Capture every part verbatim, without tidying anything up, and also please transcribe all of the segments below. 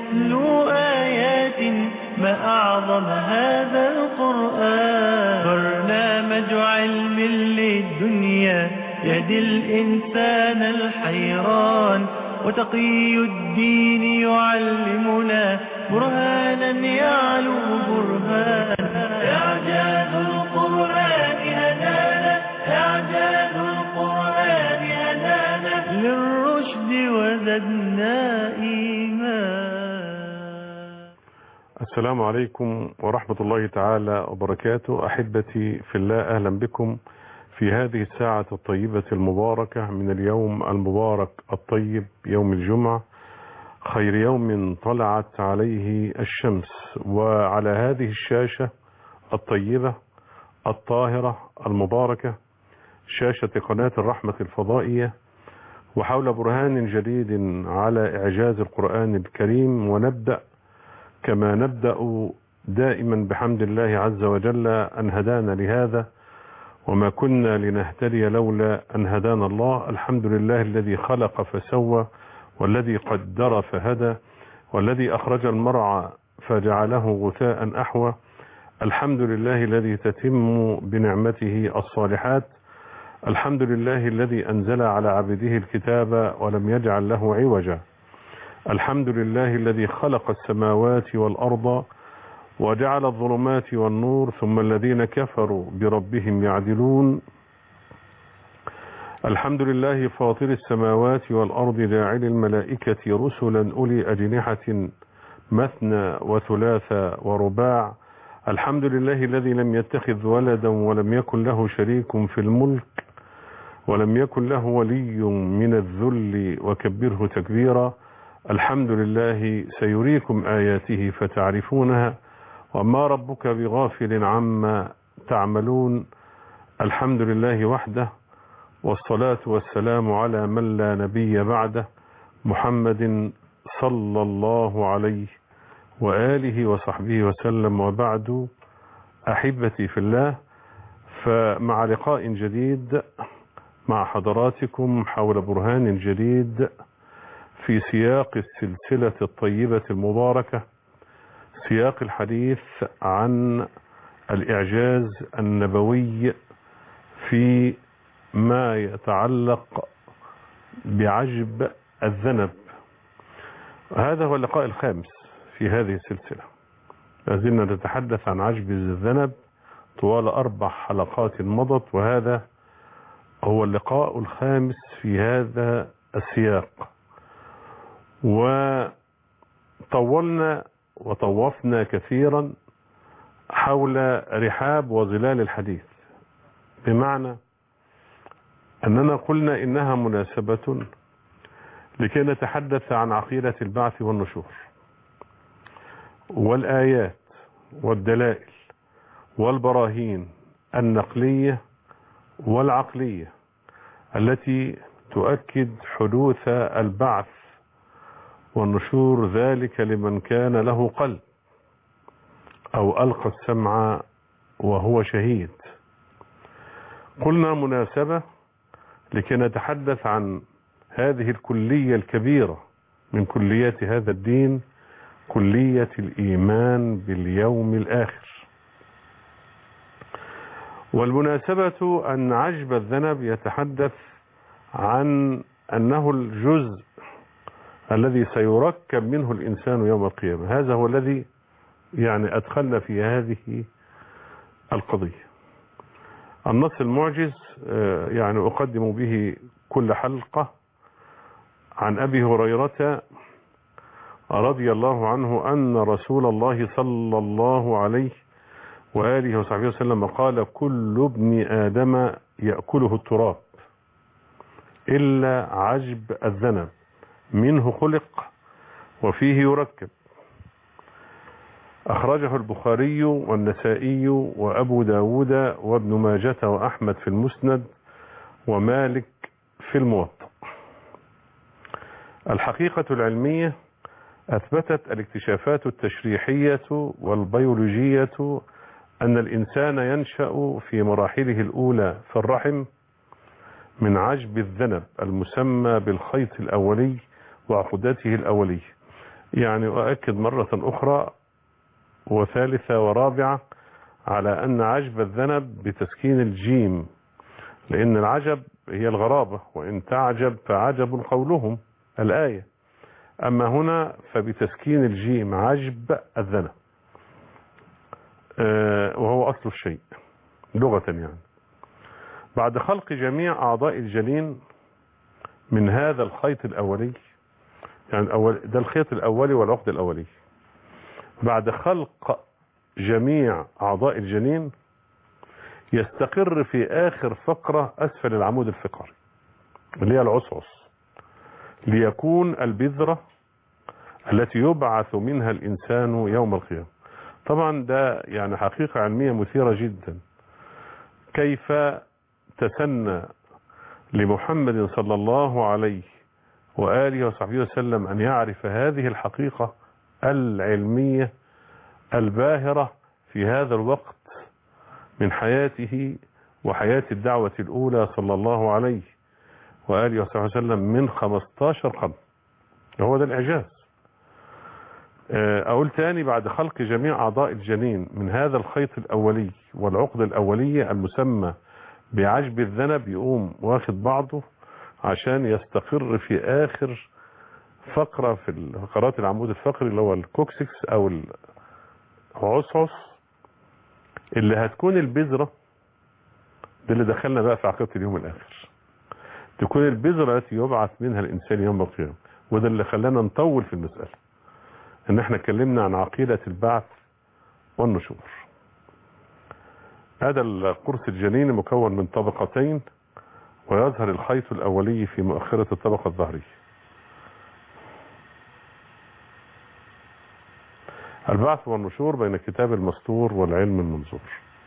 نتلو آيات ما أعظم هذا القرآن. برنامج علم للدنيا يهدي الإنسان الحيران، وتقي الدين يعلمنا برهانا يعلو برهانا. إعجاز القرآن هدانا، إعجاز القرآن هدانا للرشد وزدنا إيمان. السلام عليكم ورحمة الله تعالى وبركاته. أحبتي في الله، أهلا بكم في هذه الساعة الطيبة المباركة من اليوم المبارك الطيب، يوم الجمعة، خير يوم طلعت عليه الشمس. وعلى هذه الشاشة الطيبة الطاهرة المباركة، شاشة قناة الرحمة الفضائية، وحول برهان جديد على إعجاز القرآن الكريم. ونبدأ كما نبدأ دائما بحمد الله عز وجل أن هدانا لهذا، وما كنا لنهتدي لولا أن هدانا الله. الحمد لله الذي خلق فسوى، والذي قدر فهدى، والذي أخرج المرعى فجعله غثاء أحوى. الحمد لله الذي تتم بنعمته الصالحات. الحمد لله الذي أنزل على عبده الكتاب ولم يجعل له عوجا. الحمد لله الذي خلق السماوات والأرض وجعل الظلمات والنور، ثم الذين كفروا بربهم يعدلون. الحمد لله فاطر السماوات والأرض، جاعل الملائكة رسلا أولي أجنحة مثنى وثلاث ورباع. الحمد لله الذي لم يتخذ ولدا ولم يكن له شريك في الملك ولم يكن له ولي من الذل وكبره تكبيرا. الحمد لله سيريكم آياته فتعرفونها، وما ربك بغافل عما تعملون. الحمد لله وحده، والصلاة والسلام على من لا نبي بعده، محمد صلى الله عليه وآله وصحبه وسلم. وبعد، أحبتي في الله، فمع لقاء جديد مع حضراتكم حول برهان جديد في سياق السلسلة الطيبة المباركة، سياق الحديث عن الإعجاز النبوي في ما يتعلق بعجب الذنب. هذا هو اللقاء الخامس في هذه السلسلة. لازلنا نتحدث عن عجب الذنب طوال أربع حلقات مضت، وهذا هو اللقاء الخامس في هذا السياق. وطولنا وطوفنا كثيرا حول رحاب وظلال الحديث، بمعنى أننا قلنا إنها مناسبة لكي نتحدث عن عقيدة البعث والنشور والآيات والدلائل والبراهين النقلية والعقلية التي تؤكد حدوث البعث والنشور، ذلك لمن كان له قلب أو ألقى السمع وهو شهيد. قلنا مناسبة لكي نتحدث عن هذه الكلية الكبيرة من كليات هذا الدين، كلية الإيمان باليوم الآخر. والمناسبة أن عجب الذنب يتحدث عن أنه الجزء الذي سيركب منه الإنسان يوم القيامة. هذا هو الذي يعني أدخلنا في هذه القضية. النص المعجز يعني أقدم به كل حلقة عن أبي هريرة رضي الله عنه أن رسول الله صلى الله عليه وآله وصحبه وسلم قال: كل ابن آدم يأكله التراب إلا عجب الذنب، منه خلق وفيه يركب. أخرجه البخاري والنسائي وأبو داود وابن ماجة وأحمد في المسند ومالك في الموطأ. الحقيقة العلمية أثبتت الاكتشافات التشريحية والبيولوجية أن الإنسان ينشأ في مراحله الأولى في الرحم من عجب الذنب المسمى بالخيط الأولي وعقدته الأولية، يعني أؤكد مرة أخرى وثالثة ورابعة على أن عجب الذنب بتسكين الجيم، لأن العجب هي الغرابة، وإن تعجب فعجب قولهم الآية، أما هنا فبتسكين الجيم عجب الذنب، وهو أصل الشيء لغة يعني. بعد خلق جميع أعضاء الجنين من هذا الخيط الأولي، يعني الأول ده الخيط الأولي والعقد الأولي، بعد خلق جميع أعضاء الجنين يستقر في آخر فقرة أسفل العمود الفقري اللي هي العصعص، ليكون البذرة التي يبعث منها الإنسان يوم القيامة. طبعا ده يعني حقيقة علمية مثيرة جدا، كيف تسنى لمحمد صلى الله عليه وآله وصحبه وسلم أن يعرف هذه الحقيقة العلمية الباهرة في هذا الوقت من حياته وحياة الدعوة الأولى صلى الله عليه وآله وصحبه وسلم من خمستاشر قرن. هو ده الإعجاز. أقول تاني، بعد خلق جميع أعضاء الجنين من هذا الخيط الأولي والعقد الأولية المسمى بعجب الذنب، يقوم واخد بعضه عشان يستقر في آخر فقرة في فقرات العمود الفقري اللي هو الكوكسكس أو العصعص، اللي هتكون البذرة. ده اللي دخلنا بقى في عقيدة اليوم الآخر، تكون البذرة التي يبعث منها الإنسان يوم القيامة. وده اللي خلانا نطول في المسألة، ان احنا اتكلمنا عن عقيدة البعث والنشور. هذا القرص الجنين مكون من طبقتين، ويظهر الخيط الأولي في مؤخرة الطبقة الظهرية. البعث والنشور بين الكتاب المسطور والعلم المنظور.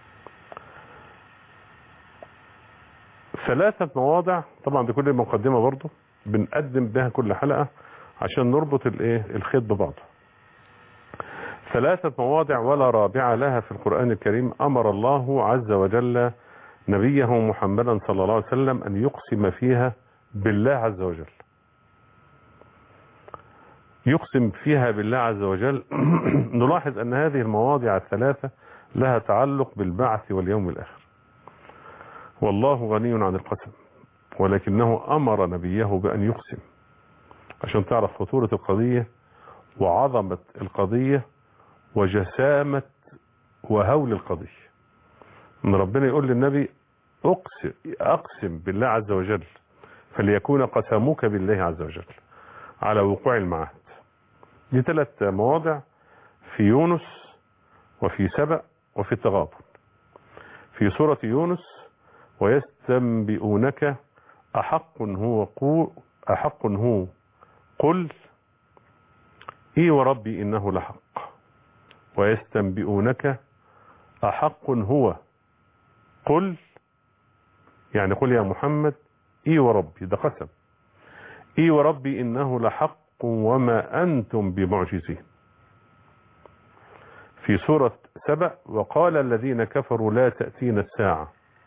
ثلاثة مواضع، طبعا دي كل مقدمة برضو بنقدم بها كل حلقة عشان نربط الايه الخيط ببعضه. ثلاثة مواضع ولا رابع لها في القرآن الكريم أمر الله عز وجل نبيه محمدا صلى الله عليه وسلم أن يقسم فيها بالله عز وجل. يقسم فيها بالله عز وجل. نلاحظ أن هذه المواضع الثلاثة لها تعلق بالبعث واليوم الآخر. والله غني عن القسم، ولكنه أمر نبيه بأن يقسم عشان تعرف خطورة القضية وعظمة القضية وجسامة وهول القضية. ان ربنا يقول للنبي اقسم, أقسم بالله عز وجل، فليكون قسمك بالله عز وجل على وقوع المعاد. دي ثلاث مواضع في يونس وفي سبأ وفي التغابن. في سورة يونس: ويستنبئونك أحق هو قول أحق هو قل إي وربي إنه لحق. ويستنبئونك أحق هو قل، يعني قل يا محمد إي وربي، ده قسم، إي وربي إنه لحق وما أنتم بمعجزين. في سورة سبأ: وقال الذين كفروا لا تأتينا الساعة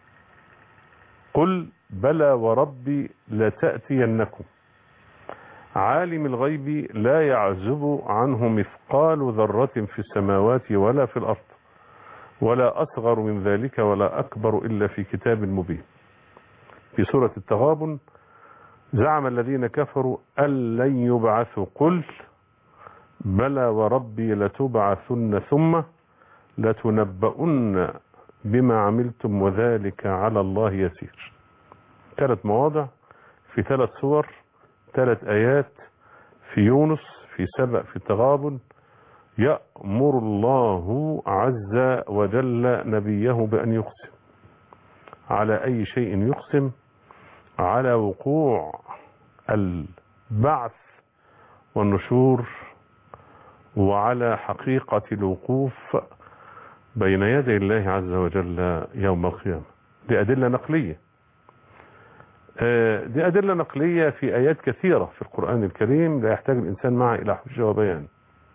قل بلى وربي لتأتينكم عالم الغيب لا يعزب عنه مثقال ذرة في السماوات ولا في الأرض ولا أصغر من ذلك ولا أكبر إلا في كتاب مبين. في سورة التغابن: زعم الذين كفروا أن لن يبعثوا قل بلى وربي لتبعثن ثم لتنبؤن بما عملتم وذلك على الله يسير. ثلاث مواضع في ثلاث سور، ثلاث آيات في يونس، في سبأ، في التغابن. يأمر الله عز وجل نبيه بأن يقسم. على أي شيء يقسم؟ على وقوع البعث والنشور، وعلى حقيقة الوقوف بين يدي الله عز وجل يوم القيامة. دي أدلة نقلية. دي أدلة نقلية في آيات كثيرة في القرآن الكريم لا يحتاج الإنسان معها إلى حجة وبيان.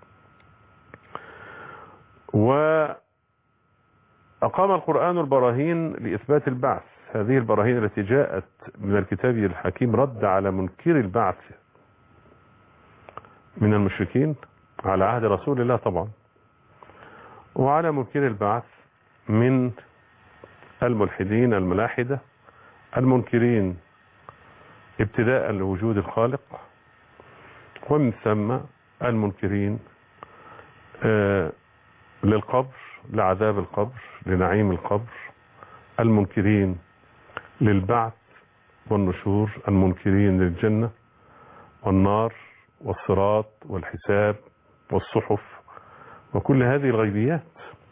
وأقام القرآن البراهين لإثبات البعث. هذه البراهين التي جاءت من الكتاب الحكيم رد على منكر البعث من المشركين على عهد رسول الله طبعا، وعلى منكر البعث من الملحدين الملاحدة المنكرين ابتداء لوجود الخالق، ومن ثم المنكرين آه للقبر، لعذاب القبر، لنعيم القبر، المنكرين للبعث والنشور، المنكرين للجنة والنار والصراط والحساب والصحف وكل هذه الغيبيات.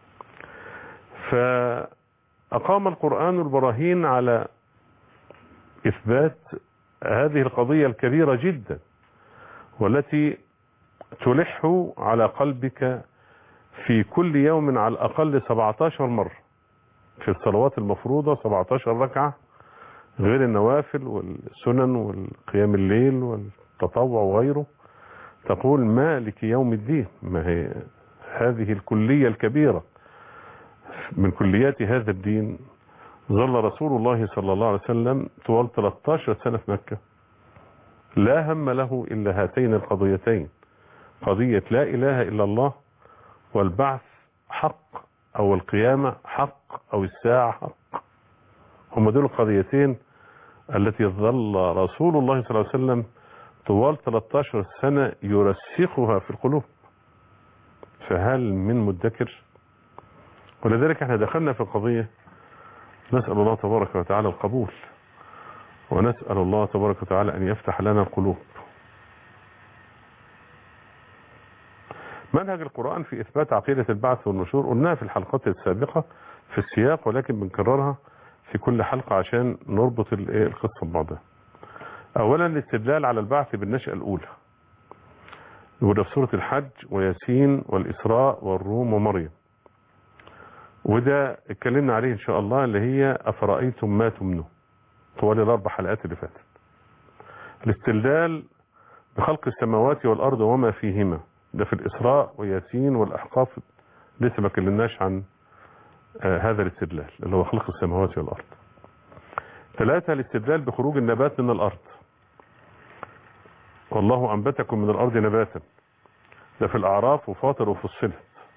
فأقام القرآن البراهين على إثبات هذه القضية الكبيرة جدا، والتي تلح على قلبك في كل يوم على الأقل سبعة عشر مرة في الصلوات المفروضة، سبعة عشر ركعة غير النوافل والسنن والقيام الليل والتطوع وغيره، تقول مالك يوم الدين. ما هي هذه الكلية الكبيرة من كليات هذا الدين. ظل رسول الله صلى الله عليه وسلم طوال ثلاثة عشر سنة في مكة لا هم له إلا هاتين القضيتين، قضية لا إله إلا الله، والبعث حق أو القيامة حق أو الساعة حق. هم دول القضيتين التي ظل رسول الله صلى الله عليه وسلم طوال ثلاثة عشر سنة يرسخها في القلوب. فهل من مدكر؟ ولذلك احنا دخلنا في القضية، نسأل الله تبارك وتعالى القبول، ونسأل الله تبارك وتعالى أن يفتح لنا القلوب. منهج القرآن في إثبات عقيدة البعث والنشور قلناها في الحلقات السابقة في السياق، ولكن بنكررها في كل حلقة عشان نربط القصة ببعضها. أولا الاستدلال على البعث بالنشأة الأولى، وده في سورة الحج وياسين والإسراء والروم ومريم، وده اتكلمنا عليه إن شاء الله، اللي هي أفرأيتم ما تمنون طوال الأربع حلقات اللي فاتت. الاستدلال بخلق السماوات والأرض وما فيهما، ده في الإسراء وياسين والأحقاف، لسه ما كلمناش عن آه هذا الاستدلال اللي هو خلق السماوات والأرض. ثلاثة الاستدلال بخروج النبات من الأرض، والله أنبتكم من الأرض نباتا، ده في الأعراف وفاطر وفصلت.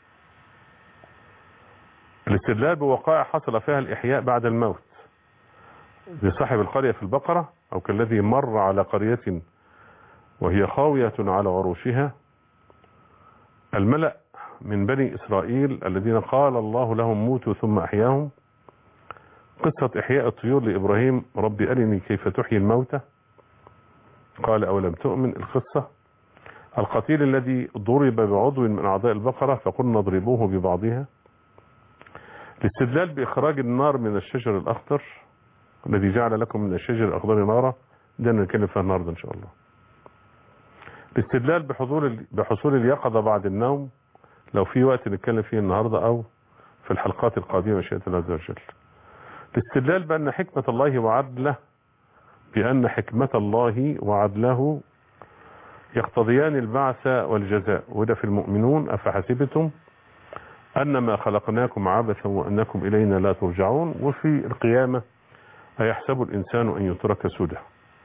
الاستدلال بوقائع حصل فيها الإحياء بعد الموت، زي صاحب القرية في البقرة، أو كالذي مر على قرية وهي خاوية على عروشها، الملأ من بني إسرائيل الذين قال الله لهم موتوا ثم أحياهم، قصة إحياء الطيور لإبراهيم رب أرني كيف تحيي الموتى قال أولم تؤمن، القصة القتيل الذي ضرب بعضو من أعضاء البقرة فقلنا اضربوه ببعضها. الاستدلال بإخراج النار من الشجر الأخضر الذي جعل لكم من الشجر الأخضر نارا، ده نتكلم فيها النهارده إن شاء الله. الاستدلال بحصول بحصول اليقظة بعد النوم، لو في وقت نتكلم فيه النهارده أو في الحلقات القادمة مشيئة الله عز وجل. الاستدلال بأن حكمة الله وعدله بأن حكمة الله وعدله يقتضيان البعث والجزاء، وده في المؤمنون أفحسبتم أنما خلقناكم عبثا وأنكم إلينا لا ترجعون، وفي القيامة أيحسب الإنسان أن يترك سدى.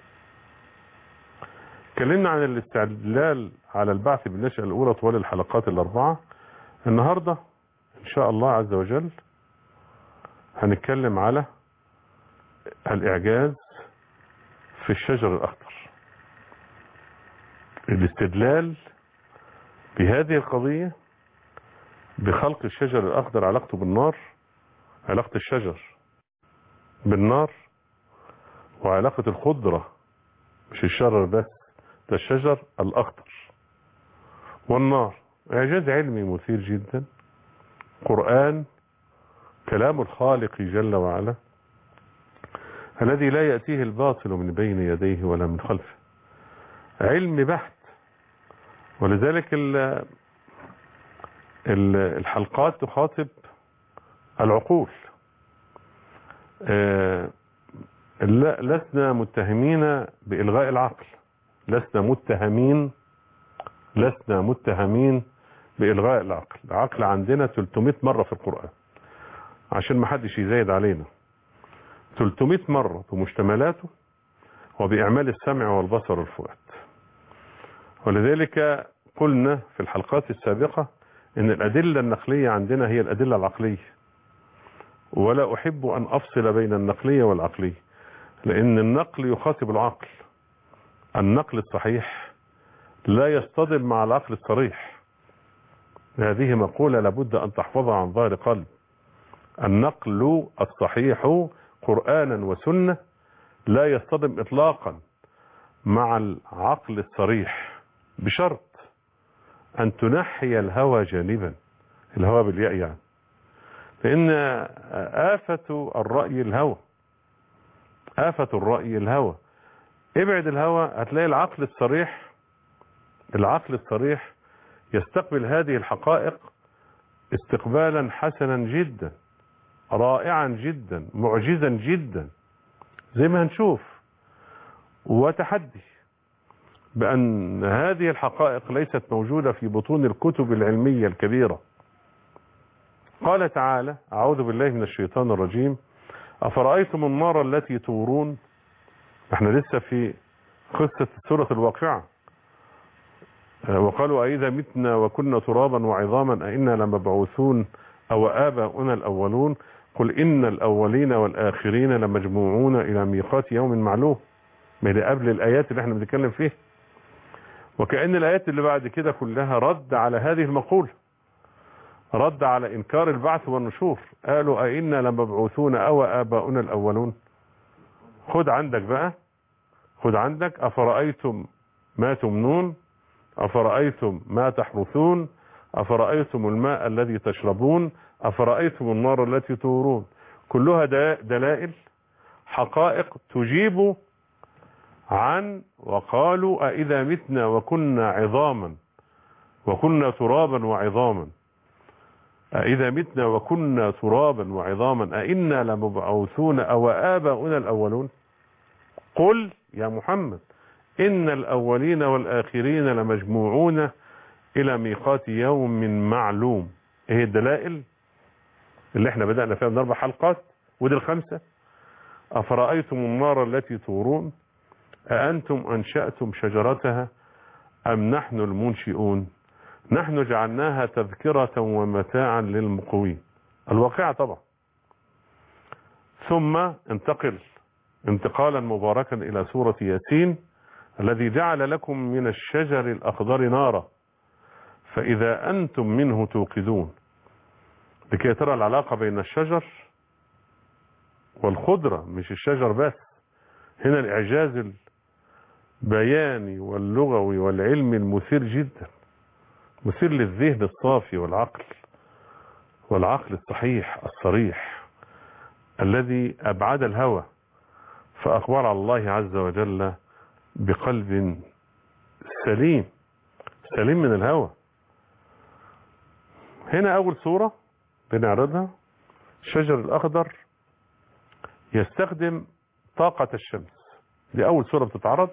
اتكلمنا عن الاستدلال على البعث بالنشأة الأولى طوال الحلقات الأربعة. النهاردة إن شاء الله عز وجل هنتكلم على الإعجاز في الشجر الأخضر. الاستدلال بهذه القضية بخلق الشجر الأخضر علاقته بالنار، علاقة الشجر بالنار، وعلاقة الخضرة مش الشجر بس، ده الشجر الأخضر والنار. إعجاز علمي مثير جدا، قرآن كلام الخالق جل وعلا الذي لا يأتيه الباطل من بين يديه ولا من خلفه، علم بحت. ولذلك الحلقات تخاطب العقول. لسنا متهمين بإلغاء العقل، لسنا متهمين لسنا متهمين بإلغاء العقل. العقل عندنا ثلاثمائة مرة في القرآن عشان ما حدش يزايد علينا، ثلاثمائة مرة بمشتملاته وبإعمال السمع والبصر والفؤاد. ولذلك قلنا في الحلقات السابقة ان الأدلة النقلية عندنا هي الأدلة العقلية، ولا أحب أن أفصل بين النقلية والعقلية، لأن النقل يخاطب العقل. النقل الصحيح لا يصطدم مع العقل الصريح. هذه مقولة لابد أن تحفظها عن ظهر قلب. النقل الصحيح قرآنا وسنة لا يصطدم إطلاقا مع العقل الصريح، بشرط أن تنحي الهوى جانبا، الهوى بالياء يعني، فإن آفة الرأي الهوى، آفة الرأي الهوى. ابعد الهوى هتلاقي العقل الصريح، العقل الصريح يستقبل هذه الحقائق استقبالا حسنا جدا، رائعا جدا، معجزا جدا، زي ما هنشوف. وتحدي بأن هذه الحقائق ليست موجودة في بطون الكتب العلمية الكبيرة. قال تعالى: أعوذ بالله من الشيطان الرجيم: أفرأيتم النار التي تورون. احنا لسه في قصة سورة الواقعة. وقالوا أئذا متنا وكنا ترابا وعظاما أئنا لمبعوثون أو آباؤنا الأولون قل إن الأولين والآخرين لمجموعون إلى ميقات يوم معلوم. ما هي قبل الآيات اللي احنا بنتكلم فيها، وكأن الآيات اللي بعد كده كلها رد على هذه المقولة، رد على إنكار البعث والنشور. قالوا أئنا لمبعوثون أو آباؤنا الأولون. خد عندك بقى، خد عندك: أفرأيتم ما تمنون، أفرأيتم ما تحرثون، أفرأيتم الماء الذي تشربون، أفرأيتم النار التي تورون. كلها دلائل، حقائق تجيب عن وقالوا أئذا متنا وكنا عظاما وكنا ترابا وعظاما، أئذا متنا وكنا ترابا وعظاما أئنا لمبعوثون أو آباؤنا الأولون. قل يا محمد إن الأولين والآخرين لمجموعون إلى ميقات يوم معلوم. ايه الدلائل اللي احنا بدأنا فيها من أربع حلقات، ودي الخمسة. أفرأيتم النار التي تورون أأنتم أنشأتم شجرتها أم نحن المنشئون نحن جعلناها تذكرة ومتاعا للمقوين. الواقعة طبعا. ثم انتقل انتقالا مباركا إلى سورة ياسين: الذي جعل لكم من الشجر الأخضر نارا فإذا أنتم منه توقدون. لكي ترى العلاقة بين الشجر والخضرة، مش الشجر بس. هنا الإعجاز البياني واللغوي والعلمي المثير جدا، مثير للذهن الصافي والعقل والعقل الصحيح الصريح الذي أبعد الهوى فأقبل على الله عز وجل بقلب سليم، سليم من الهوى. هنا أول صورة بنعرضها: الشجر الأخضر يستخدم طاقة الشمس. دي أول صورة بتتعرض.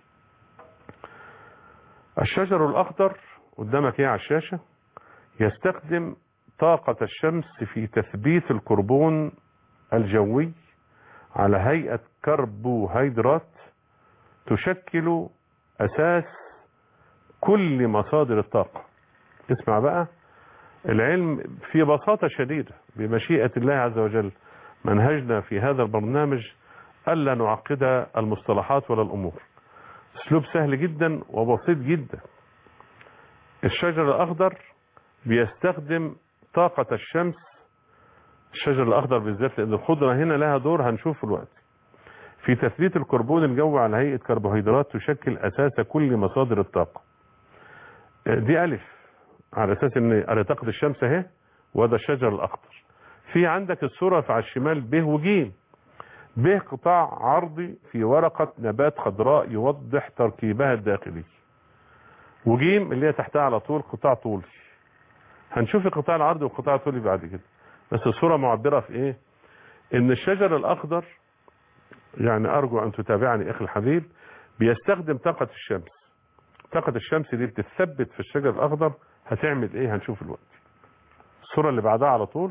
الشجر الأخضر قدامك ايه على الشاشة؟ يستخدم طاقة الشمس في تثبيت الكربون الجوي على هيئة كربوهيدرات تشكل أساس كل مصادر الطاقة. اسمع بقى، العلم في بساطة شديدة بمشيئة الله عز وجل. منهجنا في هذا البرنامج ألا نعقد المصطلحات ولا الأمور، اسلوب سهل جدا وبسيط جدا. الشجر الأخضر بيستخدم طاقة الشمس، الشجر الأخضر بالذات، لأن الخضرة هنا لها دور هنشوف الوقت، في تثبيت الكربون الجوي على هيئة كربوهيدرات تشكل أساس كل مصادر الطاقة. دي ألف، على أساس أن طاقة الشمس اهي، وهذا الشجر الأخضر. في عندك الصورة على الشمال ب وجيم. ب قطاع عرضي في ورقة نبات خضراء يوضح تركيبها الداخلي، وجيم اللي هي تحتها على طول قطاع طولي. هنشوف القطاع العرضي والقطاع الطولي بعد كده، بس الصورة معبرة في ايه؟ ان الشجر الأخضر، يعني أرجو أن تتابعني أخي الحبيب، بيستخدم طاقة الشمس. طاقة الشمس دي بتثبت في الشجر الأخضر. هتعمل ايه؟ هنشوف الوقت. الصورة اللي بعدها على طول: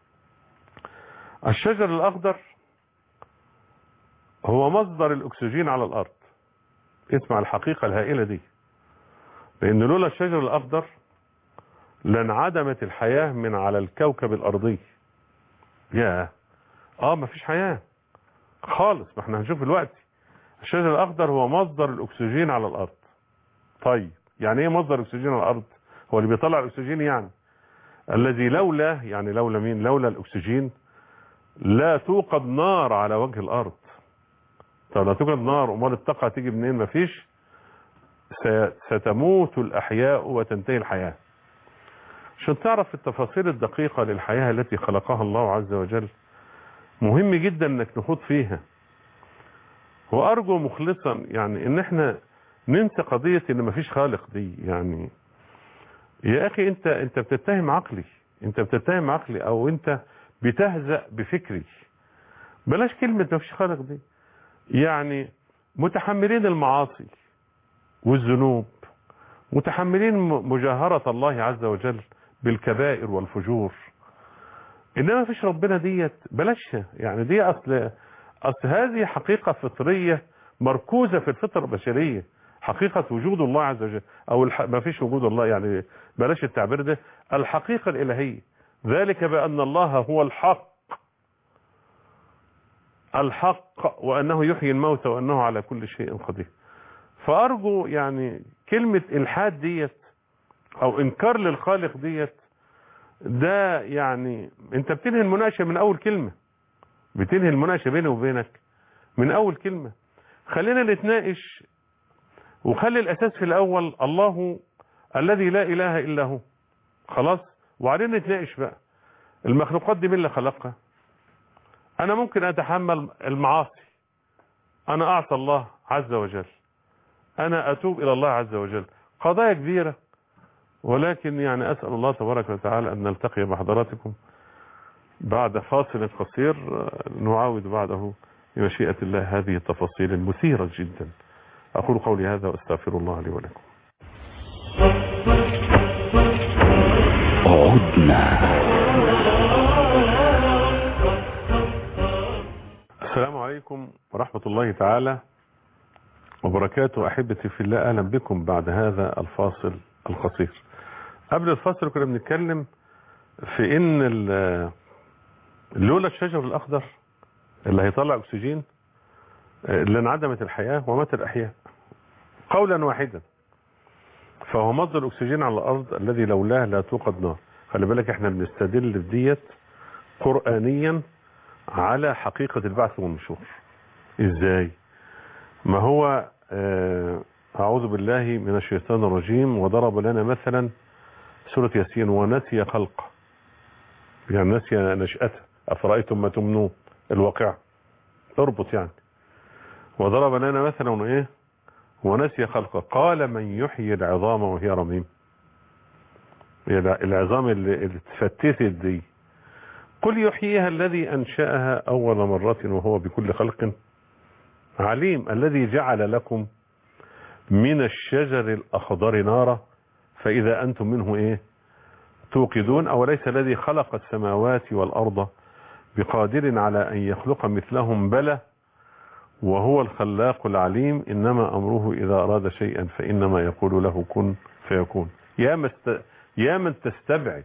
الشجر الأخضر هو مصدر الأكسجين على الأرض. اسمع الحقيقة الهائلة دي: لان لولا الشجر الاخضر لانعدمت الحياة من على الكوكب الارضي. يا اه مفيش حياة خالص. ما احنا هنشوف دلوقتي الشجر الاخضر هو مصدر الاكسجين على الارض. طيب يعني ايه مصدر الاكسجين على الارض؟ هو اللي بيطلع الاكسجين، يعني الذي لولا، يعني لولا مين؟ لولا الاكسجين لا توقد نار على وجه الارض. طب لا توقد نار، امال الطاقه هتيجي منين؟ مفيش. ستموت الاحياء وتنتهي الحياه. عشان تعرف التفاصيل الدقيقه للحياه التي خلقها الله عز وجل مهم جدا انك نخوض فيها. وارجو مخلصا يعني ان احنا ننسى قضيه ان مفيش خالق دي. يعني يا اخي انت انت بتتهم عقلي، انت بتتهم عقلي او انت بتهزأ بفكري. بلاش كلمة مفيش خالق دي. يعني متحملين المعاصي والذنوب، متحملين مجاهرة الله عز وجل بالكبائر والفجور، انما مفيش ربنا ديت بلاشها. يعني دي اصل اصل هذه حقيقة فطرية مركوزة في الفطرة البشرية، حقيقة وجود الله عز وجل، او الح... ما فيش وجود الله، يعني بلاش التعبير ده، الحقيقة الالهية. ذلك بان الله هو الحق الحق وانه يحيي الموتى وانه على كل شيء قدير. فارجو يعني كلمة الحاد ديت او انكار للخالق ديت، ده يعني انت بتنهي المناقشة من اول كلمة، بتنهي المناقشة بيني وبينك من اول كلمة. خلينا نتناقش وخلي الاساس في الاول الله الذي لا اله الا هو، خلاص. وبعدين نتناقش بقى المخلوقات دي مين اللي خلقها. انا ممكن اتحمل المعاصي، انا اعصى الله عز وجل، انا اتوب الى الله عز وجل، قضايا كبيرة. ولكن يعني اسأل الله تبارك وتعالى ان نلتقي بحضراتكم بعد فاصل قصير نعاود بعده بمشيئة الله هذه التفاصيل المثيرة جدا. اقول قولي هذا واستغفر الله لي ولكم. عدنا. السلام عليكم ورحمة الله تعالى وبركاته. أحبتي في الله، أهلا بكم بعد هذا الفاصل القصير. قبل الفاصل كنا بنتكلم في إن لولا الشجر الأخضر اللي هيطلع أكسجين اللي انعدمت الحياة ومات الأحياء قولا واحدا. فهو مصدر الأكسجين على الأرض الذي لولاه لا توقد نار. خلي بالك احنا بنستدل في ديت قرآنيا على حقيقة البعث والنشور. ازاي؟ ما هو اه اعوذ بالله من الشيطان الرجيم. وضرب لنا مثلا سورة ياسين ونسي خلقه، يعني نسي نشأته، افرأيتم ما تمنون، الواقع اربط يعني. وضرب لنا مثلا ايه؟ ونسي خلقه قال من يحيي العظام وهي رميم. العظام اللي اتفتتت دي قل يحييها الذي أنشأها أول مرة وهو بكل خلق عليم. الذي جعل لكم من الشجر الأخضر نارا فإذا أنتم منه إيه توقدون. أوليس الذي خلق السماوات والأرض بقادر على أن يخلق مثلهم بلى وهو الخلاق العليم. إنما أمره إذا أراد شيئا فإنما يقول له كن فيكون. يا, مست... يا من تستبعد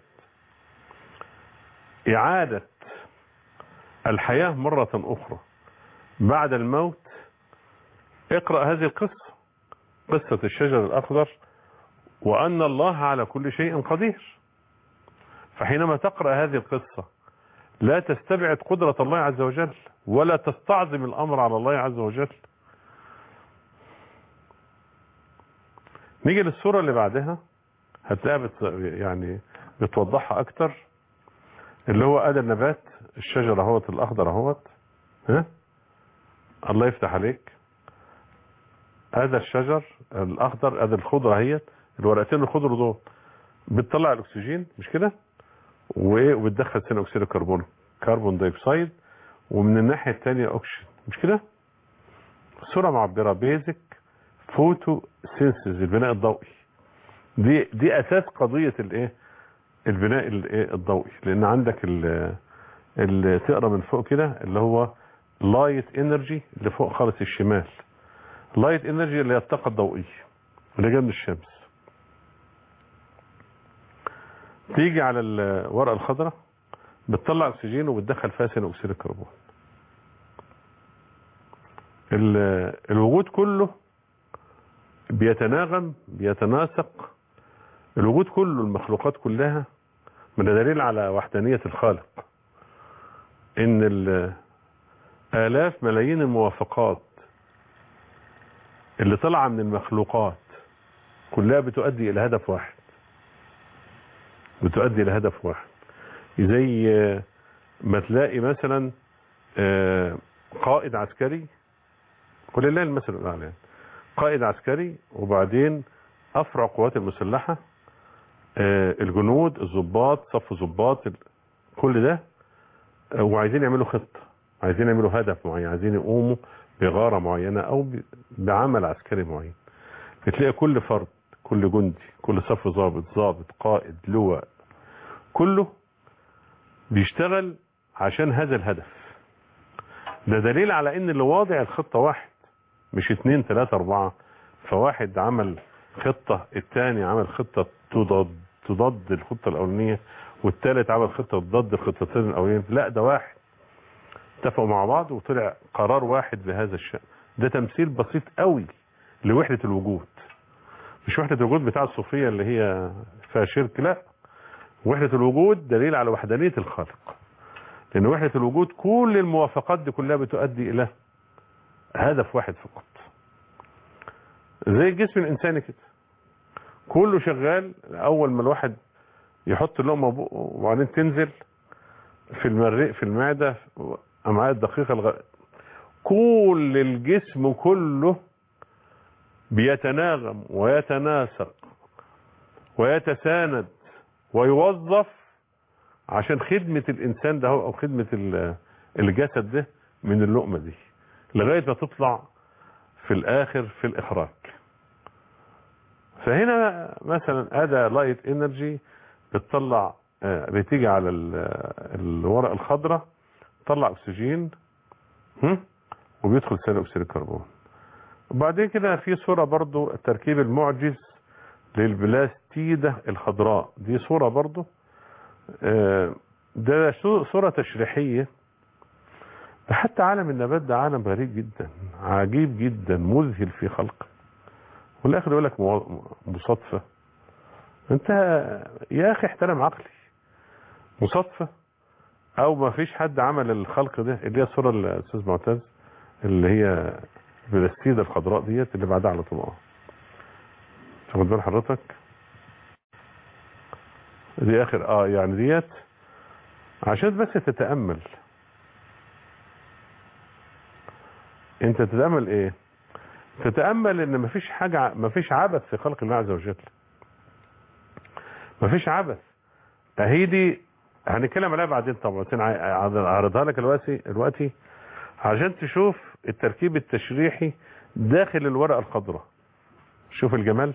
إعادة الحياة مرة أخرى بعد الموت، اقرأ هذه القصة، قصة الشجر الأخضر وأن الله على كل شيء قدير. فحينما تقرأ هذه القصة لا تستبعد قدرة الله عز وجل ولا تستعظم الأمر على الله عز وجل. نيجي للصورة اللي بعدها هتلاقيها يعني بتوضحها أكتر، اللي هو ادي النبات، الشجر اهوت الاخضر اهوت، ها الله يفتح عليك. هذا الشجر الاخضر، ادي الخضره اهيت، الورقتين الخضر دول بتطلع الاكسجين مش كده، وايه وبتدخل ثاني اكسيد الكربون، كربون دايوكسيد، ومن الناحيه الثانيه اوكسجين مش كده. صوره معبره، بيزك فوتو سينثيز، البناء الضوئي. دي دي اساس قضيه الايه البناء الضوئي. لان عندك اللي تقرا من فوق كده اللي هو لايت انرجي اللي فوق خالص الشمال، لايت انرجي اللي هي الطاقه الضوئيه اللي جايه من الشمس. تيجي على الورقة الخضراء بتطلع اكسجين وبتدخل فيها ثاني اكسيد الكربون. الوجود كله بيتناغم بيتناسق، الوجود كله المخلوقات كلها، من دليل على وحدانية الخالق ان الالاف ملايين الموافقات اللي طلع من المخلوقات كلها بتؤدي الى هدف واحد، بتؤدي الى هدف واحد. زي ما تلاقي مثلا قائد عسكري، ولله المثل الاعلى، قائد عسكري وبعدين افرع قوات المسلحه، الجنود، الضباط، صف ضباط، كل ده، وعايزين يعملوا خطه، عايزين يعملوا هدف معين، عايزين يقوموا بغاره معينه او بعمل عسكري معين. بتلاقي كل فرد، كل جندي، كل صف ضابط، ضابط، قائد، لواء، كله بيشتغل عشان هذا الهدف. ده دليل على ان اللي واضع الخطه واحد، مش اتنين تلاته اربعه. فواحد عمل خطه، الثاني عمل خطه تضاد تضاد الخطه الاولانيه، والثالث عمل خطه ضد الخطتين الاولانيين. لا، ده واحد، اتفقوا مع بعض وطلع قرار واحد بهذا الشأن. ده تمثيل بسيط قوي لوحده الوجود، مش وحده الوجود بتاع الصوفيه اللي هي فيها شرك، لا، وحده الوجود دليل على وحدانيه الخالق. لان وحده الوجود كل الموافقات دي كلها بتؤدي الى هدف واحد فقط. زي الجسم الانساني كده، كله شغال. اول ما الواحد يحط اللقمه بقه وبعدين تنزل في المريء في المعده امعاء الدقيقه الغ... كل الجسم كله بيتناغم ويتناسق ويتساند ويوظف عشان خدمه الانسان ده او خدمه الجسد ده من اللقمه دي لغايه ما تطلع في الاخر في الاخراج. فهنا مثلا اداه لايت انرجي بتطلع، بتيجي على الورقه الخضراء تطلع اكسجين وبيدخل ثاني اكسيد الكربون. وبعدين كده في صوره برضو التركيب المعجز للبلاستيده الخضراء، دي صوره برضو، ده صوره تشريحيه. حتى عالم النبات ده عالم غريب جدا، عجيب جدا، مذهل في خلقه، والاخر يقول لك مصادفه. انت يا اخي احترم عقلي، مصادفه او ما فيش حد عمل الخلق ده؟ اللي هي الصوره الاستاذ معتز اللي هي البلاستيده الخضراء ديت اللي بعدها على طول، اه تاخد بال حضرتك؟ دي اخر اه يعني ديت عشان بس تتامل. انت تتامل ايه؟ تتامل ان مفيش حاجه، مفيش عبث في خلق الله عز وجل، مفيش عبث. اهي دي هنتكلم عليها بعدين طبعا، هعرضها لك دلوقتي دلوقتي عشان تشوف التركيب التشريحي داخل الورقه الخضراء. شوف الجمال،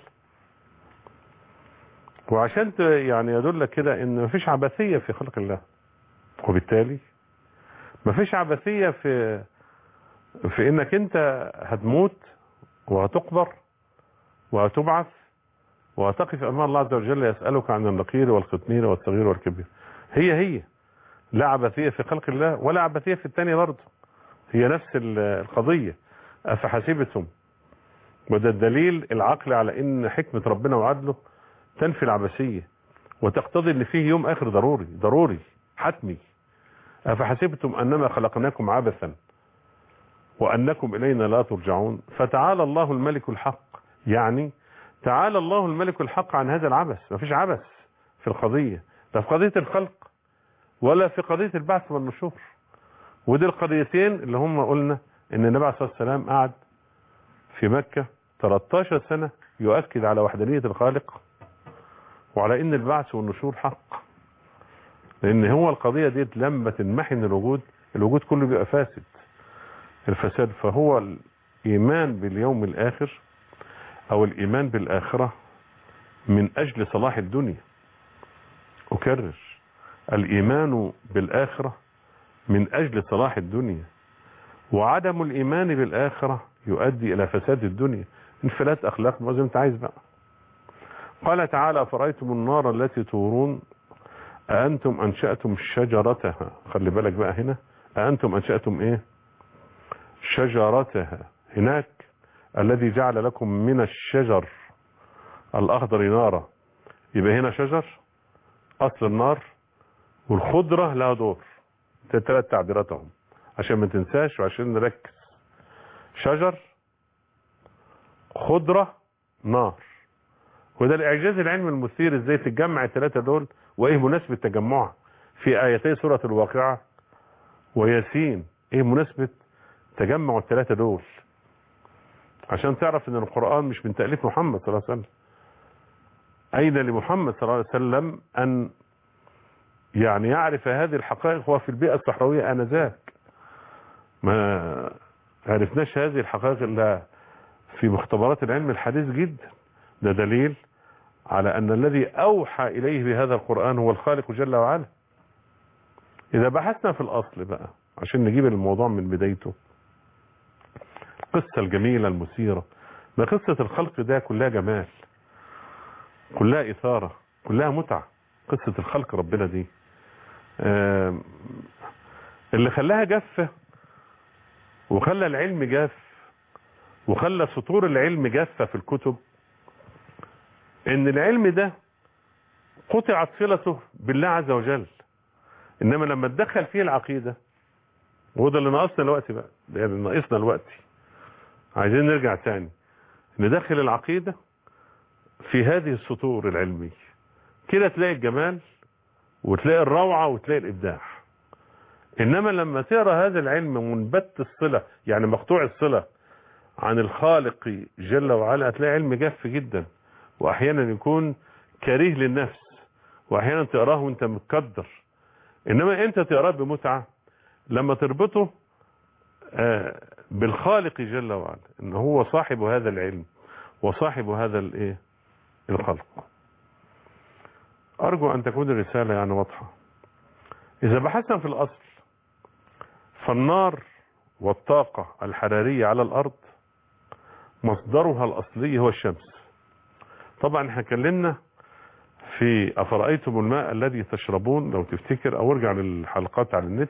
وعشان يعني يدلك كده ان مفيش عبثيه في خلق الله، وبالتالي مفيش عبثيه في في انك انت هتموت وهتقبر وهتبعث وهتقف امام الله عز وجل يسألك عن النقير والقطمير والصغير والكبير. هي هي لا عبثية في خلق الله ولا عبثية في الثانية برضه، هي نفس القضية. أفحسبتم، وده الدليل العقلي على ان حكمة ربنا وعدله تنفي العبثية وتقتضي ان فيه يوم اخر ضروري ضروري حتمي. أفحسبتم انما خلقناكم عبثا وأنكم إلينا لا ترجعون فتعالى الله الملك الحق. يعني تعالى الله الملك الحق عن هذا العبث. ما فيش عبث في القضية، لا في قضية الخلق ولا في قضية البعث والنشور. ودي القضيتين اللي هم قلنا ان النبي عليه الصلاة والسلام قعد في مكة ثلاثة عشر سنة يؤكد على وحدانية الخالق وعلى ان البعث والنشور حق. لان هو القضية دي لما تنمحي من الوجود، الوجود كله بيبقى فاسد الفساد. فهو الإيمان باليوم الآخر أو الإيمان بالآخرة من أجل صلاح الدنيا. أكرر، الإيمان بالآخرة من أجل صلاح الدنيا، وعدم الإيمان بالآخرة يؤدي إلى فساد الدنيا، انفلات أخلاق، ما زي ما انت عايز بقى. قال تعالى: أفرأيتم النار التي تورون أأنتم أنشأتم شجرتها، خلي بالك بقى هنا، أأنتم أنشأتم إيه؟ شجرتها. هناك الذي جعل لكم من الشجر الأخضر نارا، يبقى هنا شجر أصل النار، والخضرة لها دور. ثلاث تعبيراتهم عشان ما تنساش وعشان نركز. شجر، خضرة، نار. وده الإعجاز العلمي المثير، ازاي تتجمع الثلاثة دول، وايه مناسبة تجمعها في آيتي سورة الواقعة وياسين. ايه مناسبة تجمع الثلاثة دول؟ عشان تعرف ان القرآن مش من تأليف محمد صلى الله عليه وسلم. اين لمحمد صلى الله عليه وسلم ان يعني يعرف هذه الحقائق هو في البيئة الصحراوية آنذاك؟ ما عرفناش هذه الحقائق الا في مختبرات العلم الحديث جدا. ده دليل على ان الذي اوحى اليه بهذا القرآن هو الخالق جل وعلا. اذا بحثنا في الاصل بقى عشان نجيب الموضوع من بدايته، القصة الجميلة المثيرة، ما قصة الخلق ده كلها جمال، كلها اثارة، كلها متعة. قصة الخلق ربنا دي اللي خلاها جافة وخلى العلم جاف وخلى سطور العلم جافة في الكتب، ان العلم ده قطعت صلته بالله عز وجل. انما لما تدخل فيه العقيدة، وده اللي ناقصنا الوقت بقى، ده اللي ناقصنا الوقت، عايزين نرجع تاني ندخل العقيدة في هذه السطور العلمية، كده تلاقي الجمال وتلاقي الروعة وتلاقي الإبداع. إنما لما تقرأ هذا العلم منبت الصلة، يعني مقطوع الصلة عن الخالق جل وعلا، هتلاقي علم جاف جدا، وأحيانا يكون كريه للنفس، وأحيانا تقراه وانت متقدر. إنما أنت تقراه بمتعة لما تربطه بالخالق جل وعلا، إن هو صاحب هذا العلم وصاحب هذا الايه الخلق. أرجو أن تكون الرسالة يعني واضحة. إذا بحثنا في الأصل، فالنار والطاقة الحرارية على الأرض مصدرها الأصلي هو الشمس. طبعا احنا اتكلمنا في أفرأيتم الماء الذي تشربون، لو تفتكر، أو ارجع للحلقات على النت.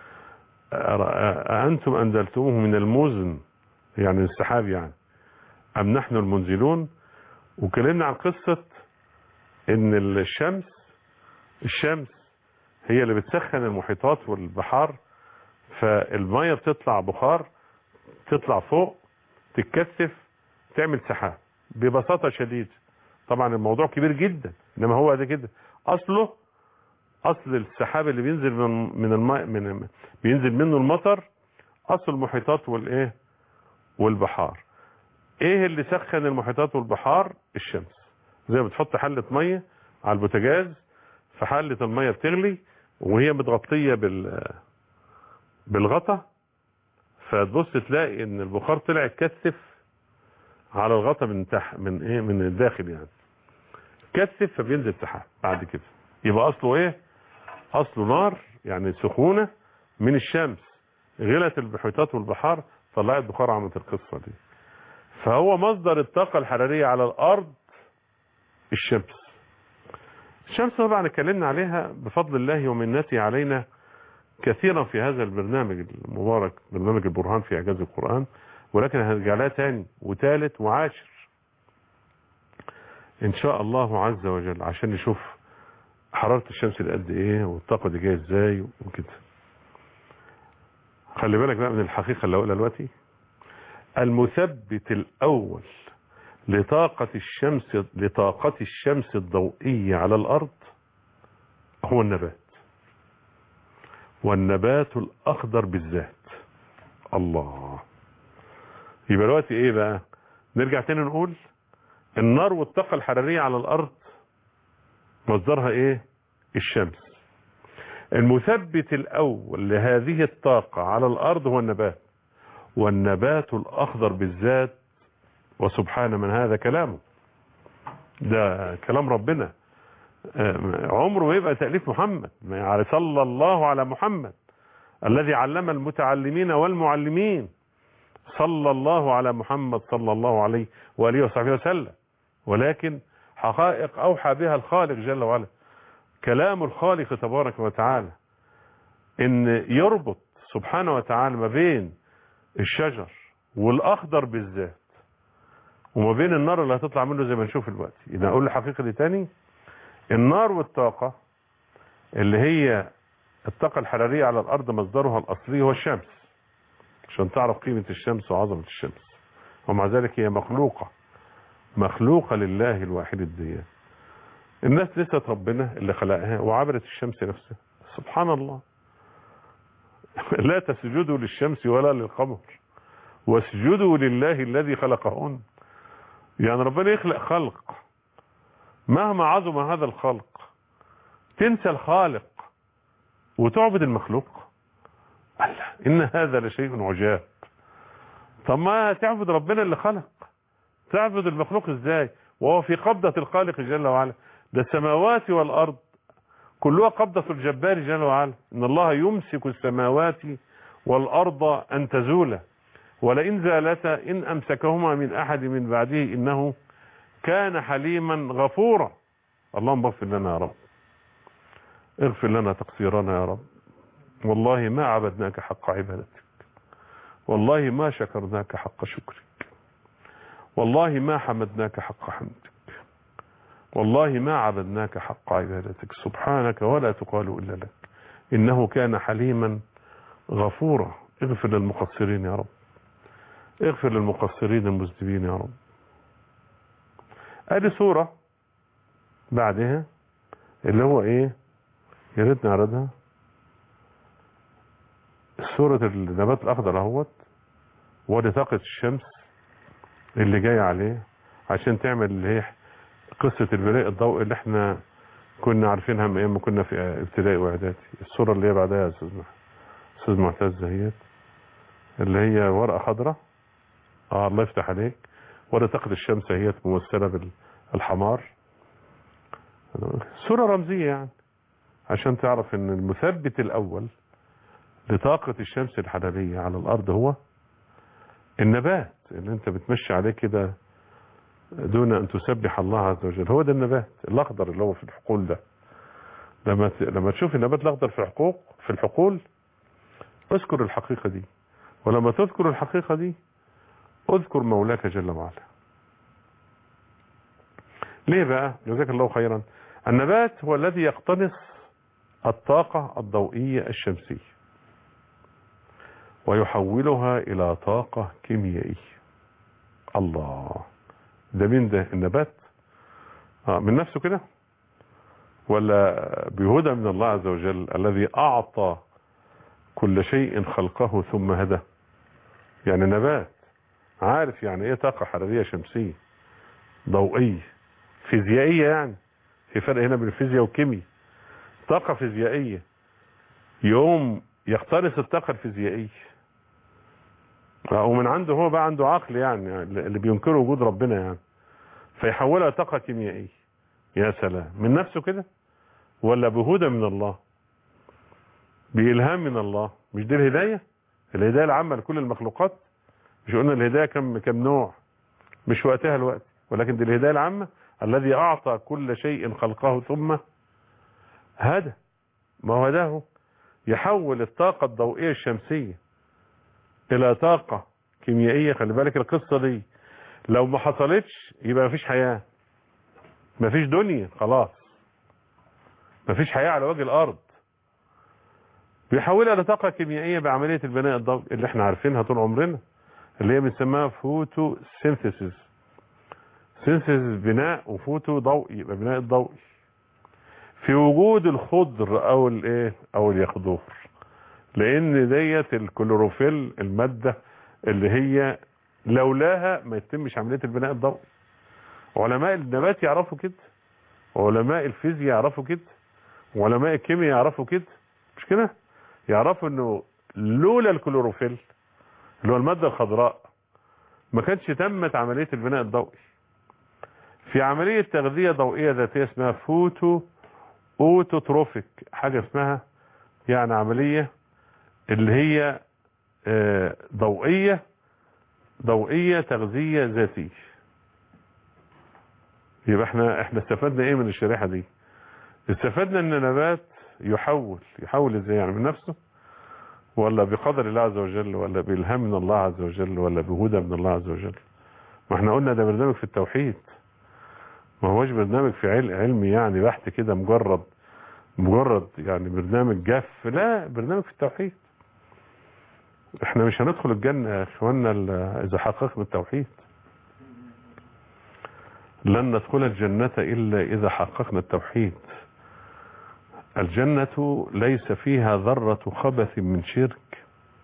أأنتم أنزلتموه من المزن، يعني السحاب يعني، أم نحن المنزلون. وكلمنا عن قصة ان الشمس الشمس هي اللي بتسخن المحيطات والبحار، فالمية بتطلع بخار، تطلع فوق، تتكثف، تعمل سحاب ببساطة شديدة. طبعا الموضوع كبير جدا، انما هو ده كده اصله. اصل السحاب اللي بينزل من من الماء من بينزل منه المطر، اصل المحيطات والايه والبحار. ايه اللي سخن المحيطات والبحار؟ الشمس. زي ما بتحط حلة مية على البوتاجاز، فحلة المية بتغلي وهي متغطية بال بالغطا، فتبص تلاقي ان البخار طلع يتكثف على الغطا من تحت، من ايه من الداخل يعني، كثف فبينزل سحاب. بعد كده يبقى اصله ايه؟ اصله نار، يعني سخونة من الشمس، غلت المحيطات والبحار، طلعت بخار، عملت القصة دي. فهو مصدر الطاقة الحرارية على الارض الشمس. الشمس طبعا اتكلمنا عليها بفضل الله ومنته علينا كثيرا في هذا البرنامج المبارك، برنامج البرهان في اعجاز القرآن، ولكن هنرجع لها تاني وثالث وعاشر ان شاء الله عز وجل، عشان نشوف حرارة الشمس اللي قد ايه والطاقة دي جايه ازاي وكده. خلي بالك بقى من الحقيقة اللي هقولها دلوقتي. المثبت الاول لطاقة الشمس لطاقة الشمس الضوئية على الأرض هو النبات، والنبات الأخضر بالذات. الله. يبقى دلوقتي إيه بقى؟ نرجع تاني نقول النار والطاقة الحرارية على الأرض مصدرها إيه؟ الشمس. المثبت الأول لهذه الطاقة على الأرض هو النبات، والنبات الأخضر بالذات. وسبحان من هذا كلامه، ده كلام ربنا، عمره ما يبقى تأليف محمد. يعني صلى الله على محمد الذي علم المتعلمين والمعلمين، صلى الله على محمد صلى الله عليه وآله وصحبه وسلم. ولكن حقائق أوحى بها الخالق جل وعلا. كلام الخالق تبارك وتعالى ان يربط سبحانه وتعالى ما بين الشجر والاخضر بالذات وما بين النار اللي هتطلع منه زي ما نشوف دلوقتي. اذا اقول الحقيقه دي تاني، النار والطاقه اللي هي الطاقه الحراريه على الارض مصدرها الاصلي هو الشمس، عشان تعرف قيمه الشمس وعظمه الشمس، ومع ذلك هي مخلوقه مخلوقه لله الواحد الديان. الناس نسيت ربنا اللي خلقها وعبرت الشمس نفسها. سبحان الله. لا تسجدوا للشمس ولا للقمر واسجدوا لله الذي خلقهن. يعني ربنا يخلق خلق مهما عظم هذا الخلق تنسى الخالق وتعبد المخلوق. الله، إن هذا لشيء عجاب. طب ما تعبد ربنا اللي خلق، تعبد المخلوق ازاي وهو في قبضة الخالق جل وعلا؟ ده السماوات والأرض كلها قبضة الجبار جل وعلا. إن الله يمسك السماوات والأرض أن تزولا ولئن زالتا إن أمسكهما من أحد من بعده إنه كان حليما غفورا. اللهم اغفر لنا يا رب، اغفر لنا تقصيرنا يا رب. والله ما عبدناك حق عبادتك، والله ما شكرناك حق شكرك، والله ما حمدناك حق حمدك، والله ما عبدناك حق عبادتك. سبحانك ولا تقال إلا لك، إنه كان حليما غفورا. اغفر للمقصرين يا رب، اغفر للمقصرين المذنبين يا رب. ادي سورة بعدها اللي هو ايه، يا ريت نعرضها. سورة النبات الاخضر اهوت، وادي طاقة الشمس اللي جاي عليه عشان تعمل اللي هي قصة البلاء الضوء اللي احنا كنا عارفينها من ايام ما كنا في ابتدائي واعدادي. السورة اللي هي بعدها يا استاذ استاذ معتز اهيت، اللي هي ورقة خضراء. اه الله يفتح عليك. ولا طاقة الشمس هي ممثلة بالحمار. سورة رمزية يعني عشان تعرف ان المثبت الاول لطاقة الشمس الحرارية على الارض هو النبات اللي انت بتمشي عليه كده دون ان تسبح الله عز وجل. هو ده النبات الاخضر اللي هو في الحقول ده. لما لما تشوف النبات الاخضر في الحقوق في الحقول اذكر الحقيقة دي، ولما تذكر الحقيقة دي اذكر مولاك جل وعلا. ليه بقى؟ جزاك الله خيرا. النبات هو الذي يقتنص الطاقة الضوئية الشمسية ويحولها الى طاقة كيميائية. الله، ده مين ده؟ النبات آه من نفسه كده ولا بهدى من الله عز وجل الذي اعطى كل شيء خلقه ثم هدى؟ يعني نبات عارف يعني ايه طاقة حرارية شمسية ضوئية فيزيائية. يعني في فرق هنا بين الفيزياء والكيمياء. طاقة فيزيائية يوم يقتنص الطاقة الفيزيائية، ومن عنده هو بقى عنده عقل يعني اللي بينكر وجود ربنا يعني، فيحولها طاقة كيميائية. يا سلام، من نفسه كده ولا بهدى من الله؟ بإلهام من الله. مش دي الهداية؟ الهداية العامة لكل المخلوقات. مش قلنا الهداية كم كم نوع؟ مش وقتها الوقت، ولكن دي الهداية العامة الذي أعطى كل شيء خلقه ثم هدى. ما هو ده يحول الطاقة الضوئية الشمسية إلى طاقة كيميائية. خلي بالك القصة دي لو ما حصلتش يبقى مفيش حياة، مفيش دنيا، خلاص مفيش حياة على وجه الأرض. بيحولها لطاقة كيميائية بعملية البناء الضوئي اللي احنا عارفينها طول عمرنا، اللي هي بنسميها فوتو سينثيسيس. سينثيسيس بناء، وفوتو ضوئي يبقى بناء الضوئي في وجود الخضر او الايه او اليخضر، لان ديت الكلوروفيل المادة اللي هي لولاها ما يتمش عملية البناء الضوئي. علماء النبات يعرفوا كده، وعلماء الفيزياء يعرفوا كده، وعلماء الكيمياء يعرفوا كده. مش كده؟ يعرفوا انه لولا الكلوروفيل اللي هو المادة الخضراء ما كانش تمت عملية البناء الضوئي. في عملية تغذية ضوئية ذاتية اسمها فوتو اوتوتروفيك، حاجة اسمها يعني عملية اللي هي ضوئية ضوئية تغذية ذاتية. يبقى احنا احنا استفدنا ايه من الشريحة دي؟ استفدنا ان النبات يحول يحول ازاي؟ يعني من نفسه، ولا بقدر الله عز وجل، ولا بإلهام من الله عز وجل، ولا بهدى من الله عز وجل؟ ما احنا قلنا ده برنامج في التوحيد، ما هوش برنامج في علمي يعني بحت كده، مجرد مجرد يعني برنامج جاف، لا، برنامج في التوحيد. احنا مش هندخل الجنة يا اخوانا اذا حققنا التوحيد، لن ندخل الجنة الا اذا حققنا التوحيد. الجنة ليس فيها ذرة خبث من شرك،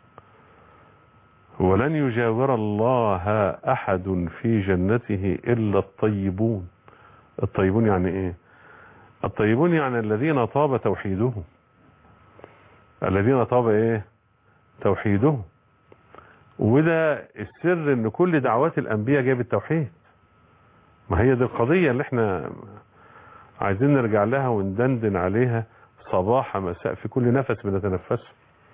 ولن يجاور الله احد في جنته الا الطيبون. الطيبون يعني ايه؟ الطيبون يعني الذين طاب توحيدهم، الذين طاب ايه؟ توحيدهم. وده السر ان كل دعوات الانبياء جايه بالتوحيد. ما هي دي القضية اللي احنا عايزين نرجع لها وندندن عليها صباح مساء في كل نفس بنتنفسه.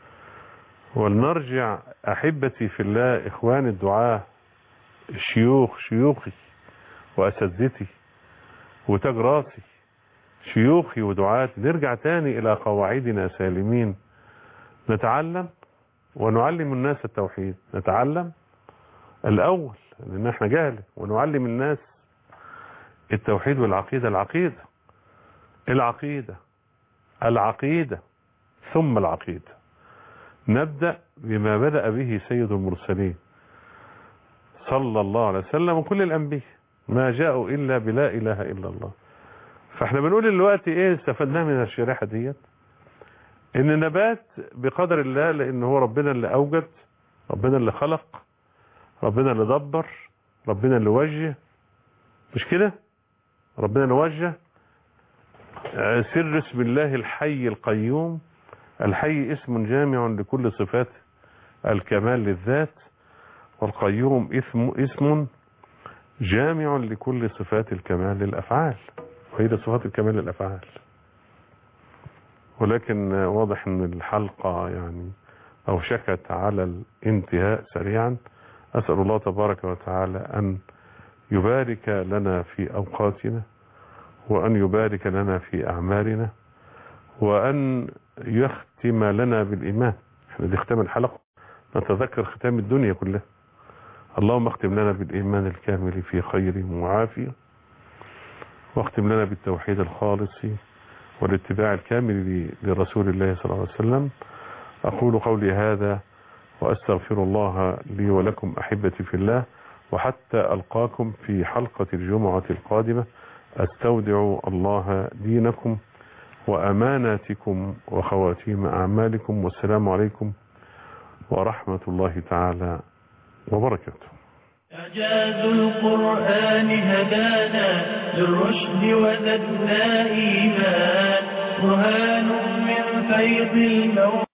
ولنرجع احبتي في الله، اخوان الدعاة، الشيوخ، شيوخي واساتذتي وتاج راسي، شيوخي ودعاتي، نرجع تاني الى قواعدنا سالمين، نتعلم ونعلم الناس التوحيد. نتعلم الاول لان احنا جاهل، ونعلم الناس التوحيد والعقيدة. العقيدة العقيدة العقيدة ثم العقيدة. نبدأ بما بدأ به سيد المرسلين صلى الله عليه وسلم، وكل الأنبياء ما جاءوا إلا بلا إله إلا الله. فاحنا بنقول دلوقتي ايه استفدناه من الشريحة ديت؟ ان النبات بقدر الله، لان هو ربنا اللي اوجد، ربنا اللي خلق، ربنا اللي دبر، ربنا اللي وجه، مش كده؟ ربنا اللي وجه. سر اسم الله الحي القيوم. الحي اسم جامع لكل صفات الكمال للذات، والقيوم اسم اسم جامع لكل صفات الكمال للأفعال، وهي صفات الكمال للأفعال. ولكن واضح ان الحلقة يعني اوشكت على الانتهاء سريعا. اسأل الله تبارك وتعالى ان يبارك لنا في اوقاتنا، وان يبارك لنا في اعمالنا، وان يختم لنا بالايمان. احنا دي ختام الحلقة، نتذكر ختام الدنيا كلها. اللهم اختم لنا بالايمان الكامل في خير وعافية، واختم لنا بالتوحيد الخالص والاتباع الكامل لرسول الله صلى الله عليه وسلم. أقول قولي هذا وأستغفر الله لي ولكم أحبتي في الله، وحتى ألقاكم في حلقة الجمعة القادمة أستودع الله دينكم وأماناتكم وخواتيم أعمالكم، والسلام عليكم ورحمة الله تعالى وبركاته. إعجاز القرآن هدانا للرشد وزدنا إيمان، برهان من فيض المولى.